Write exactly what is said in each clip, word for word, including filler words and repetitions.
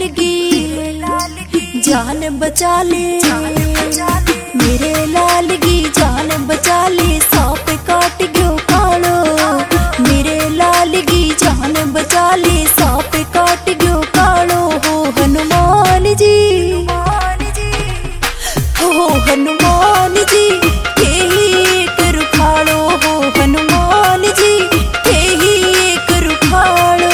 की जान बचा ले, मेरे लाल की जान बचा ले, सांप काट गयो कालो। मेरे लाल की जान बचा ले, सांप काट गयो कालो। हो हनुमान जी, हो हनुमान जी के ही एक रुखाड़ो। हो हनुमान जी के ही एक रुखाड़ो।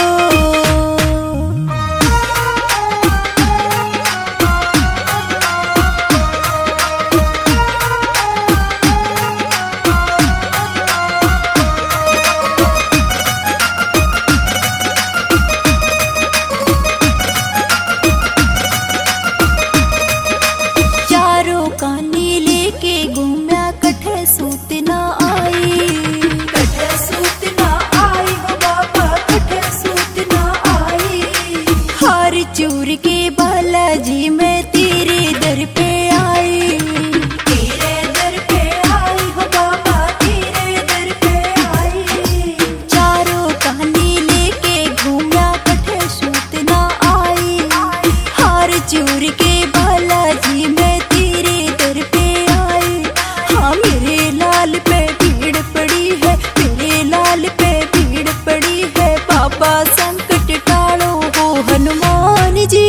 चारों कानी लेके घूमया, कठे सूत ना आई, कठे सूत ना आई। हो बाबा कठे सूत ना आई। हार चूर के बालाजी मैं तेरे दर पे आई, तेरे दर पे आई। हो बाबा तेरे दर पे आई। चारों कानी लेके घूमया, कठे सूत ना आई। हार चूर के बालाजी मैं तेरे दर पे आई। हाँ मेरे लाल पे भीड़ पड़ी है, मेरे लाल पे भीड़ पड़ी है। बाबा संकट टालो। हो हनुमान जी,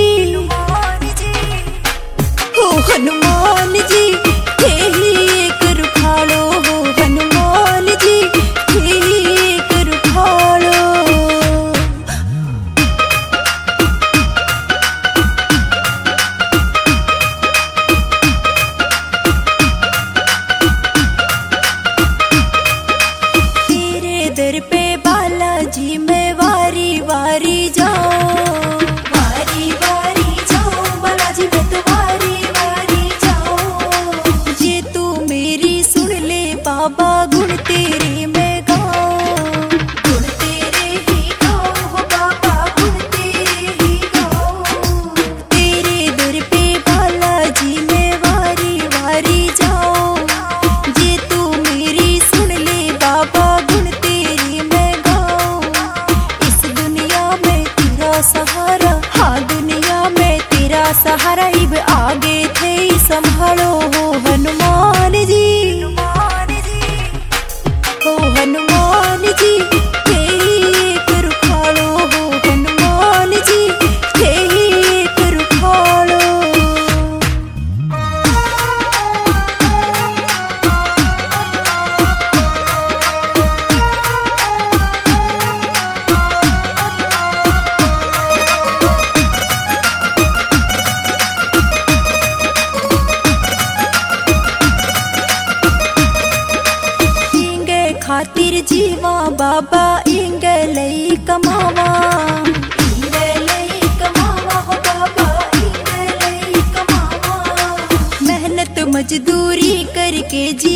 हो हनुमान जी के ही एक रुखाड़ो। हो हनुमान जी के ही एक रुखाड़ो। तेरे दर पे बालाजी मैं वारी वारी जाऊं, वारी वारी जाऊं। बालाजी मैं तो वारी वारी जाऊं। जे तू मेरी सुन ले बाबा, गुण तेरे मैं गाऊं, गुण तेरे ही गाऊं। हो बाबा गुण तेरे ही गाऊं। तेरे दर पे बालाजी मैं वारी वारी जाऊं। जे तू मेरी सुन ले बाबा, गुण तेरे मैं गाऊं। इस दुनिया में तेरा सहारा, हाँ दुनिया में तेरा सहारा। इब आगे थे संभालो। हो हनुमान जी, हो हनुमान जी के ही एक रुखाड़ो। हो हनुमान जी के ही एक रुखाड़ो। इंगे खातिर जीवा बाबा, इंगे लई कमावा, इंगे लई कमावा। हो बाबा इंगे लई कमावा। मेहनत मजदूरी करके जी